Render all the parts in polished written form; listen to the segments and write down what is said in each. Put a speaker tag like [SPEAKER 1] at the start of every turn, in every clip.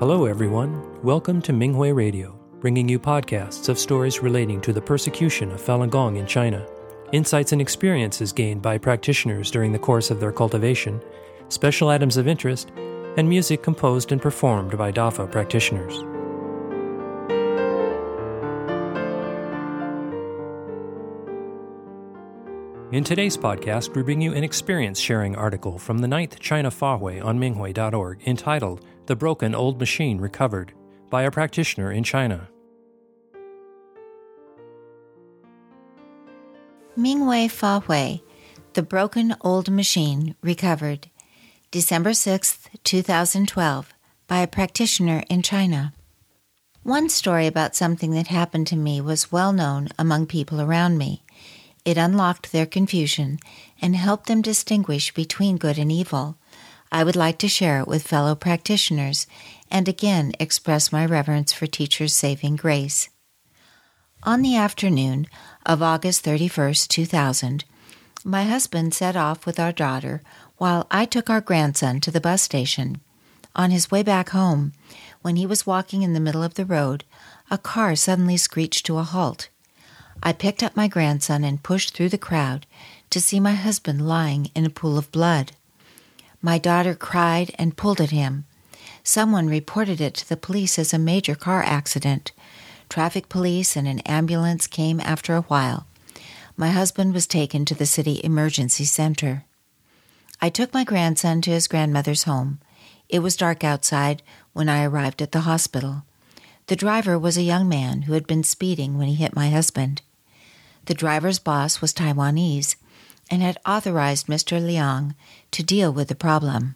[SPEAKER 1] Hello, everyone. Welcome to Minghui Radio, bringing you podcasts of stories relating to the persecution of Falun Gong in China, insights and experiences gained by practitioners during the course of their cultivation, special items of interest, and music composed and performed by Dafa practitioners. In today's podcast, we bring you an experience-sharing article from the 9th China Fahui on Minghui.org entitled The Broken Old Machine Recovered by a Practitioner in China.
[SPEAKER 2] Minghui Fahui, The Broken Old Machine Recovered, December 6, 2012, by a practitioner in China. One story about something that happened to me was well known among people around me. It unlocked their confusion and helped them distinguish between good and evil. I would like to share it with fellow practitioners and again express my reverence for teachers' saving grace. On the afternoon of August 31, 2000, my husband set off with our daughter while I took our grandson to the bus station. On his way back home, when he was walking in the middle of the road, a car suddenly screeched to a halt. I picked up my grandson and pushed through the crowd to see my husband lying in a pool of blood. My daughter cried and pulled at him. Someone reported it to the police as a major car accident. Traffic police and an ambulance came after a while. My husband was taken to the city emergency center. I took my grandson to his grandmother's home. It was dark outside when I arrived at the hospital. The driver was a young man who had been speeding when he hit my husband. The driver's boss was Taiwanese and had authorized Mr. Liang to deal with the problem.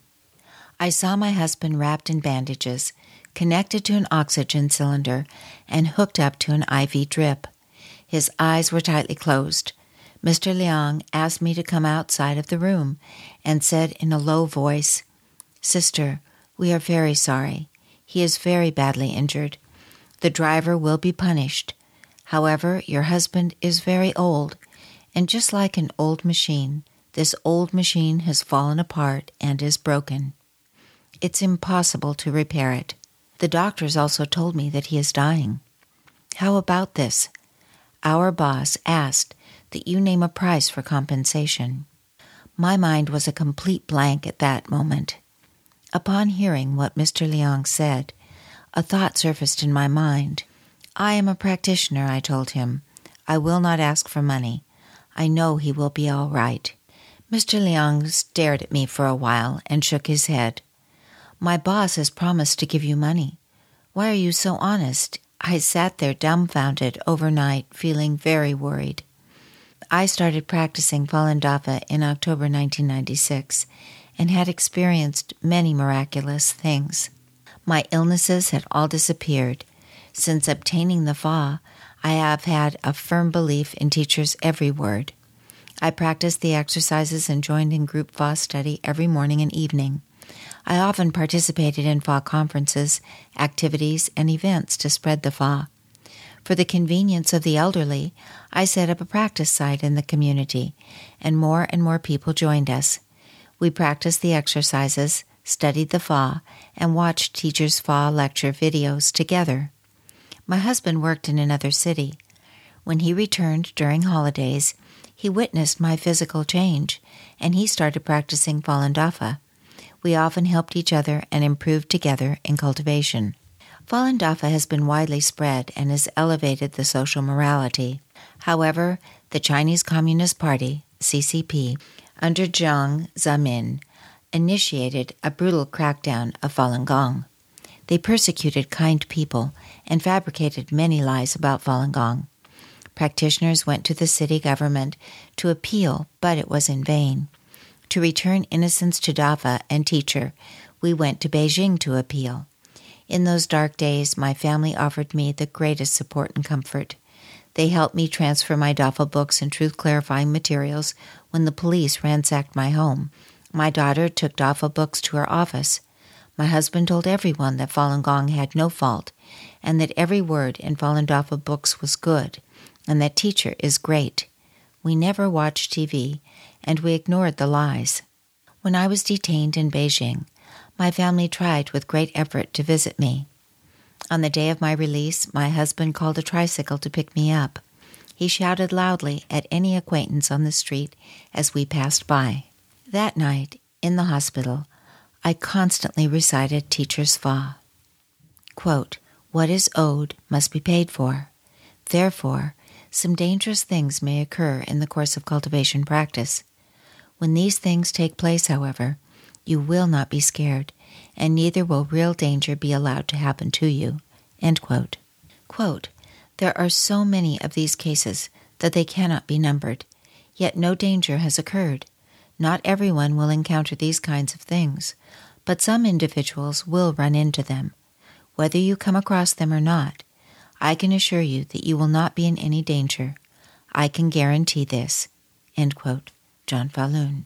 [SPEAKER 2] I saw my husband wrapped in bandages, connected to an oxygen cylinder, and hooked up to an IV drip. His eyes were tightly closed. Mr. Liang asked me to come outside of the room and said in a low voice, "Sister, we are very sorry. He is very badly injured. The driver will be punished. However, your husband is very old, and just like an old machine, this old machine has fallen apart and is broken. It's impossible to repair it. The doctors also told me that he is dying. How about this? Our boss asked that you name a price for compensation." My mind was a complete blank at that moment. Upon hearing what Mr. Liang said, a thought surfaced in my mind. "I am a practitioner," I told him. "I will not ask for money. I know he will be all right." Mr. Liang stared at me for a while and shook his head. "My boss has promised to give you money. Why are you so honest?" I sat there dumbfounded overnight, feeling very worried. I started practicing Falun Dafa in October 1996 and had experienced many miraculous things. My illnesses had all disappeared. Since obtaining the Fa, I have had a firm belief in teachers' every word. I practiced the exercises and joined in group Fa study every morning and evening. I often participated in Fa conferences, activities, and events to spread the Fa. For the convenience of the elderly, I set up a practice site in the community, and more people joined us. We practiced the exercises, studied the Fa, and watched teachers' Fa lecture videos together. My husband worked in another city. When he returned during holidays, he witnessed my physical change, and he started practicing Falun Dafa. We often helped each other and improved together in cultivation. Falun Dafa has been widely spread and has elevated the social morality. However, the Chinese Communist Party, CCP, under Jiang Zemin, initiated a brutal crackdown of Falun Gong. They persecuted kind people and fabricated many lies about Falun Gong. Practitioners went to the city government to appeal, but it was in vain. To return innocence to Dafa and teacher, we went to Beijing to appeal. In those dark days, my family offered me the greatest support and comfort. They helped me transfer my Dafa books and truth-clarifying materials when the police ransacked my home. My daughter took Dafa books to her office. My husband told everyone that Falun Gong had no fault, and that every word in Falun Dafa books was good, and that teacher is great. We never watched TV, and we ignored the lies. When I was detained in Beijing, My family tried with great effort to visit me. On the day of my release, my husband called a tricycle to pick me up. He shouted loudly at any acquaintance on the street as we passed by. That night, in the hospital, I constantly recited Teacher's Fa. Quote, "What is owed must be paid for. Therefore, some dangerous things may occur in the course of cultivation practice. When these things take place, however, you will not be scared, and neither will real danger be allowed to happen to you." End quote. Quote, "There are so many of these cases that they cannot be numbered, yet no danger has occurred. Not everyone will encounter these kinds of things, but some individuals will run into them. Whether you come across them or not, I can assure you that you will not be in any danger. I can guarantee this." End quote. John Falloon.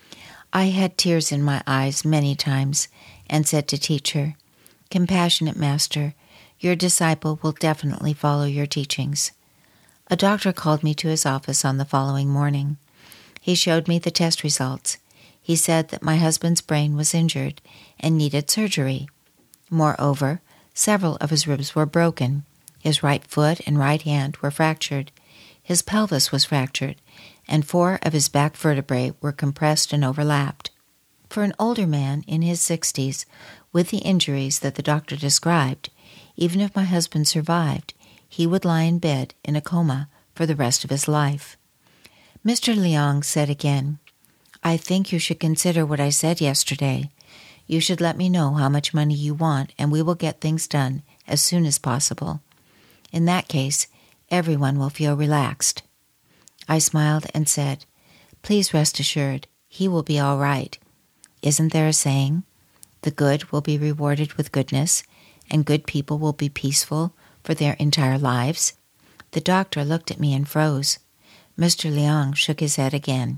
[SPEAKER 2] I had tears in my eyes many times and said to Teacher, "Compassionate Master, your disciple will definitely follow your teachings." A doctor called me to his office on the following morning. He showed me the test results. He said that my husband's brain was injured and needed surgery. Moreover, several of his ribs were broken. His right foot and right hand were fractured. His pelvis was fractured, and 4 of his back vertebrae were compressed and overlapped. For an older man in his 60s, with the injuries that the doctor described, even if my husband survived, he would lie in bed in a coma for the rest of his life. Mr. Liang said again, "I think you should consider what I said yesterday. You should let me know how much money you want, and we will get things done as soon as possible. In that case, everyone will feel relaxed." I smiled and said, "Please rest assured, he will be all right. Isn't there a saying, 'The good will be rewarded with goodness, and good people will be peaceful for their entire lives'?" The doctor looked at me and froze. Mr. Liang shook his head again.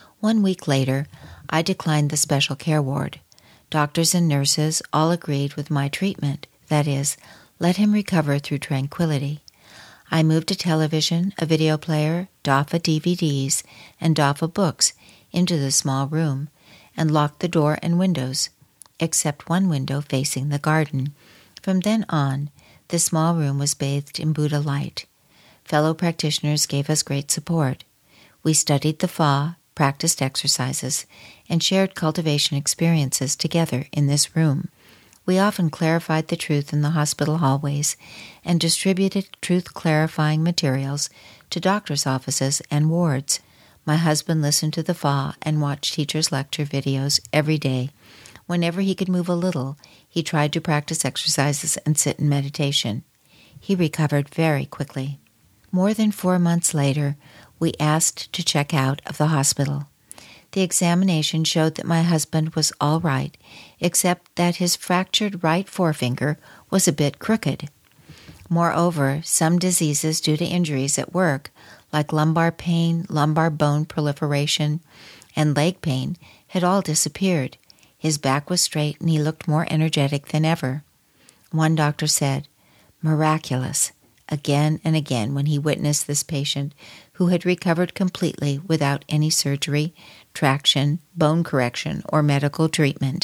[SPEAKER 2] 1 week later, I declined the special care ward. Doctors and nurses all agreed with my treatment, that is, let him recover through tranquility. I moved a television, a video player, DAFA DVDs, and DAFA books into the small room and locked the door and windows, except one window facing the garden. From then on, the small room was bathed in Buddha light. Fellow practitioners gave us great support. We studied the Fa, practiced exercises, and shared cultivation experiences together in this room. We often clarified the truth in the hospital hallways and distributed truth-clarifying materials to doctors' offices and wards. My husband listened to the Fa and watched teachers' lecture videos every day. Whenever he could move a little, he tried to practice exercises and sit in meditation. He recovered very quickly. More than 4 months later, we asked to check out of the hospital. The examination showed that my husband was all right, except that his fractured right forefinger was a bit crooked. Moreover, some diseases due to injuries at work, like lumbar pain, lumbar bone proliferation, and leg pain, had all disappeared. His back was straight and he looked more energetic than ever. One doctor said, "Miraculous," again and again when he witnessed this patient who had recovered completely without any surgery, traction, bone correction, or medical treatment.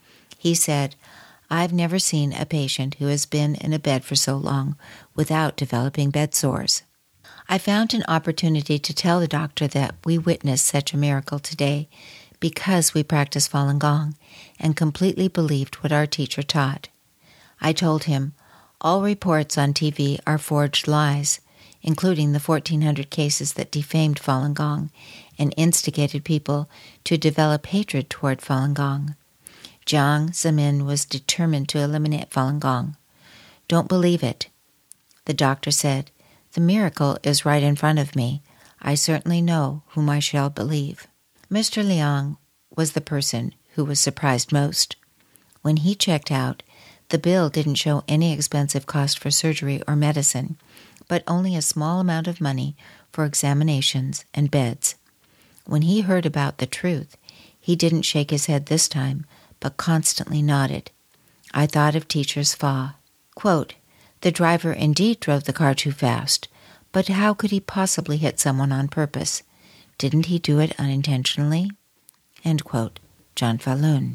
[SPEAKER 2] He said, "I've never seen a patient who has been in a bed for so long without developing bed sores." I found an opportunity to tell the doctor that we witnessed such a miracle today because we practiced Falun Gong and completely believed what our teacher taught. I told him, all reports on TV are forged lies, including the 1,400 cases that defamed Falun Gong and instigated people to develop hatred toward Falun Gong. Jiang Zemin was determined to eliminate Falun Gong. Don't believe it. The doctor said, "The miracle is right in front of me. I certainly know whom I shall believe." Mr. Liang was the person who was surprised most. When he checked out, the bill didn't show any expensive cost for surgery or medicine, but only a small amount of money for examinations and beds. When he heard about the truth, he didn't shake his head this time, but constantly nodded. I thought of Teacher's Fa. Quote, "The driver indeed drove the car too fast, but how could he possibly hit someone on purpose? Didn't he do it unintentionally?" End quote. John Falloon.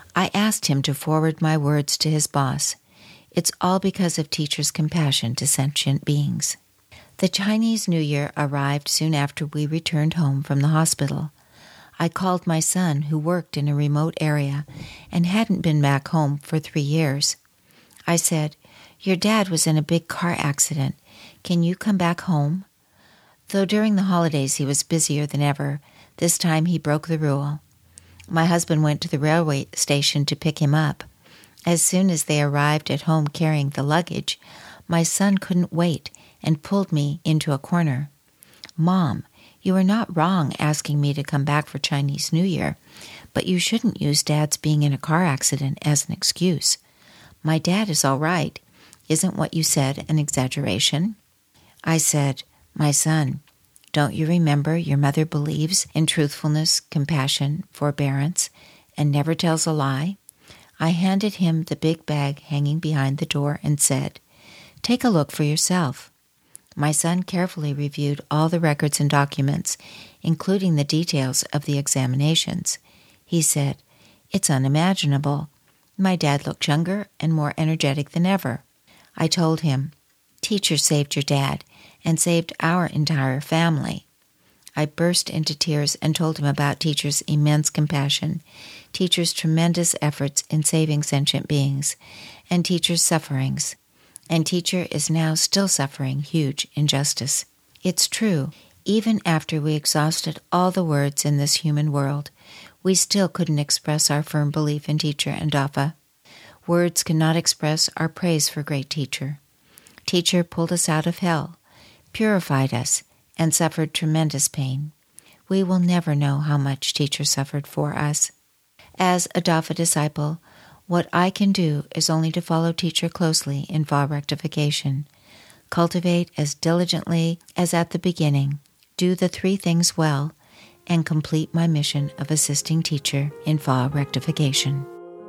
[SPEAKER 2] I asked him to forward my words to his boss. It's all because of teachers' compassion to sentient beings. The Chinese New Year arrived soon after we returned home from the hospital. I called my son, who worked in a remote area and hadn't been back home for 3 years. I said, "Your dad was in a big car accident. Can you come back home?" Though during the holidays he was busier than ever, this time he broke the rule. My husband went to the railway station to pick him up. As soon as they arrived at home carrying the luggage, my son couldn't wait and pulled me into a corner. "Mom, you are not wrong asking me to come back for Chinese New Year, but you shouldn't use Dad's being in a car accident as an excuse. My dad is all right. Isn't what you said an exaggeration?" I said, "My son, don't you remember your mother believes in truthfulness, compassion, forbearance, and never tells a lie?" I handed him the big bag hanging behind the door and said, "Take a look for yourself." My son carefully reviewed all the records and documents, including the details of the examinations. He said, "It's unimaginable. My dad looked younger and more energetic than ever." I told him, "Teacher saved your dad and saved our entire family." I burst into tears and told him about Teacher's immense compassion, Teacher's tremendous efforts in saving sentient beings, and Teacher's sufferings. And Teacher is now still suffering huge injustice. It's true, even after we exhausted all the words in this human world, we still couldn't express our firm belief in Teacher and Dafa. Words cannot express our praise for great Teacher. Teacher pulled us out of hell, purified us, and suffered tremendous pain. We will never know how much Teacher suffered for us. As a Dafa disciple, what I can do is only to follow Teacher closely in Fa rectification, cultivate as diligently as at the beginning, do the 3 things well, and complete my mission of assisting Teacher in Fa rectification.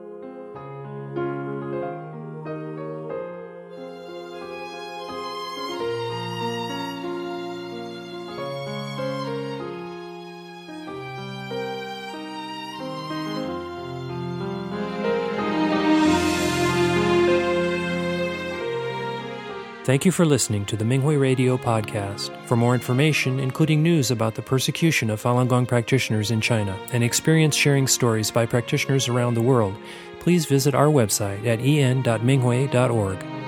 [SPEAKER 1] Thank you for listening to the Minghui Radio podcast. For more information, including news about the persecution of Falun Gong practitioners in China and experience-sharing stories by practitioners around the world, please visit our website at en.minghui.org.